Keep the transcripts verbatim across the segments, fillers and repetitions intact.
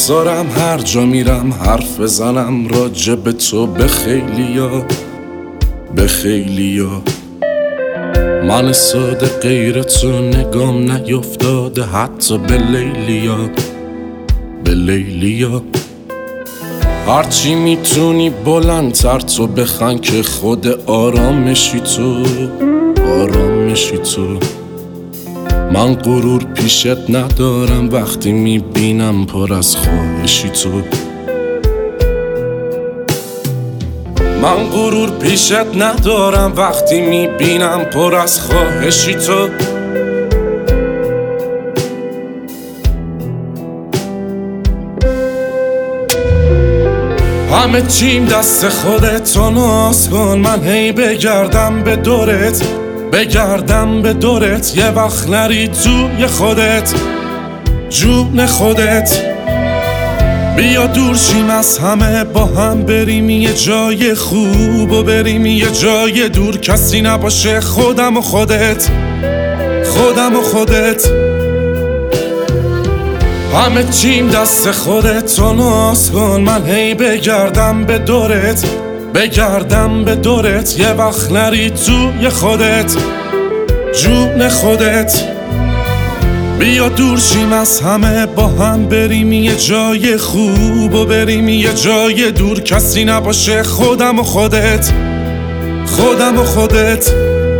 بگذارم هر جا میرم حرف بزنم راجع به تو به خیلیا به خیلیا. من ساده غیر تو نگام نیفتاده حتی به لیلیا به لیلیا. هرچی میتونی بلندتر تو بخن که خود آرامشی تو آرامشی تو. من غرور پیشت ندارم وقتی میبینم پر از خواهشی تو. من غرور پیشت ندارم وقتی میبینم پر از خواهشی تو. همه چیم دست خودت تو ناز کن. من هی بگردم به دورت بگردم به دورت یه وقت نری توی خودت جون خودت. بیا دور شیم از همه با هم بریم یه جای خوب و بریم یه جای دور کسی نباشه خودم و خودت خودم و خودت. همه چیم دست خودت تو ناز کن. من هی بگردم به دورت بگردم به دورت یه وقت نری توی خودت جون خودت. بیا دور شیم از همه با هم بریم یه جای خوب و بریم یه جای دور کسی نباشه خودم و خودت خودم و خودت.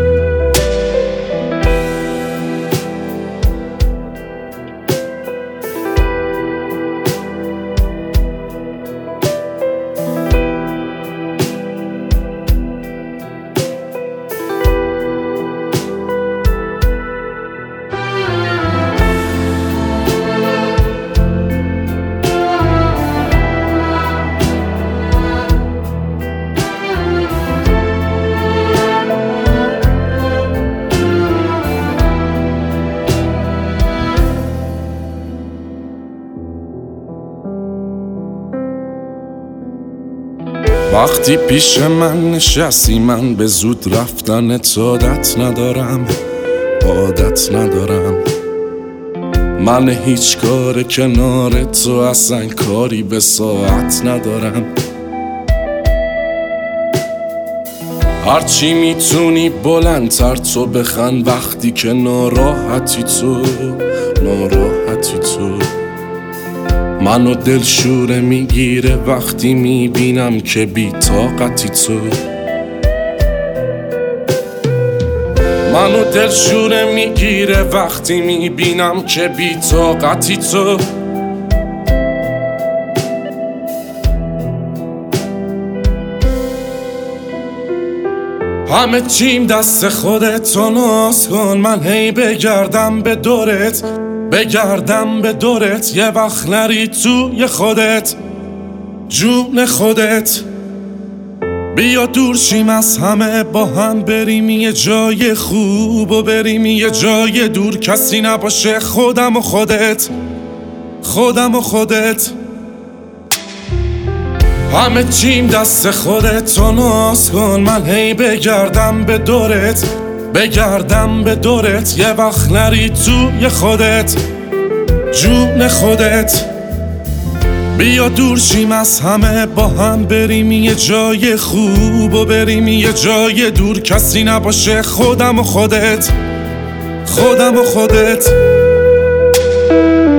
وقتی پیش من نشستی من به زود رفتنت عادت ندارم عادت ندارم. من هیچ کار کنار تو اصلا کاری به ساعت ندارم. هرچی میتونی بلندتر تو بخن وقتی که ناراحتی تو ناراحتی تو. منو دلشوره میگیره وقتی میبینم که بی طاقتی تو. منو دلشوره میگیره وقتی میبینم که بی طاقتی تو. همه چیم دست خودت تو ناز کن. من هی بگردم به دورت بگردم به دورت یه وقت نری توی خودت جون خودت. بیا دور شیم از همه با هم بریم یه جای خوب و بریم یه جای دور کسی نباشه خودم و خودت خودم و خودت. همه چیم دست خودت تو ناز کن. من هی بگردم به دورت بگردم به دورت یه وقت نری توی خودت جون خودت. بیا دور شیم از همه با هم بریم یه جای خوب و بریم یه جای دور کسی نباشه خودم و خودت خودم و خودت.